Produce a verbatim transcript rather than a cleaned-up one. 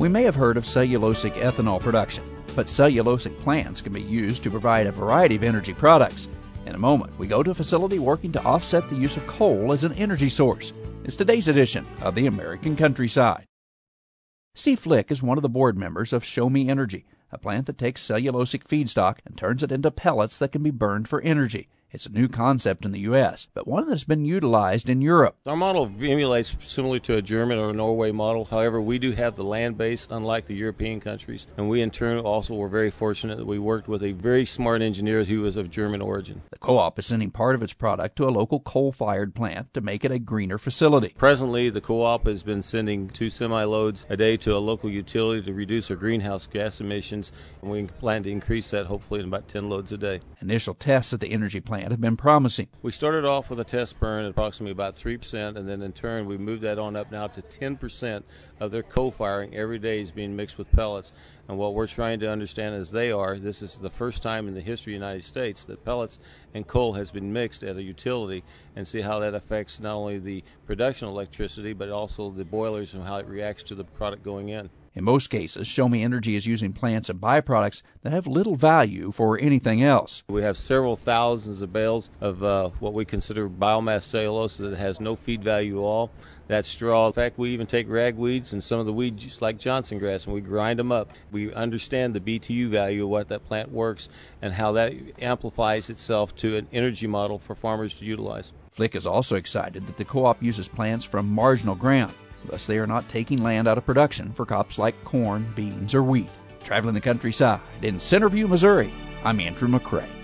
We may have heard of cellulosic ethanol production, but cellulosic plants can be used to provide a variety of energy products. In a moment, we go to a facility working to offset the use of coal as an energy source. It's today's edition of the American Countryside. Steve Flick is one of the board members of Show Me Energy, a plant that takes cellulosic feedstock and turns it into pellets that can be burned for energy. It's a new concept in the U S, but one that's been utilized in Europe. Our model emulates similar to a German or a Norway model. However, we do have the land base, unlike the European countries. And we, in turn, also were very fortunate that we worked with a very smart engineer who was of German origin. The co-op is sending part of its product to a local coal-fired plant to make it a greener facility. Presently, the co-op has been sending two semi-loads a day to a local utility to reduce our greenhouse gas emissions, and we plan to increase that hopefully in about ten loads a day. Initial tests at the energy plant have been promising. We started off with a test burn at approximately about three percent, and then in turn we moved that on up now to ten percent of their coal firing every day is being mixed with pellets. And what we're trying to understand as they are, this is the first time in the history of the United States that pellets and coal has been mixed at a utility, and see how that affects not only the production of electricity but also the boilers and how it reacts to the product going in. In most cases, Show Me Energy is using plants and byproducts that have little value for anything else. We have several thousands of bales of uh, what we consider biomass cellulose that has no feed value at all. That's straw. In fact, we even take ragweeds and some of the weeds like Johnson grass and we grind them up. We understand the B T U value of what that plant works and how that amplifies itself to an energy model for farmers to utilize. Flick is also excited that the co-op uses plants from marginal ground. Thus, they are not taking land out of production for crops like corn, beans, or wheat. Traveling the countryside in Centerview, Missouri, I'm Andrew McCray.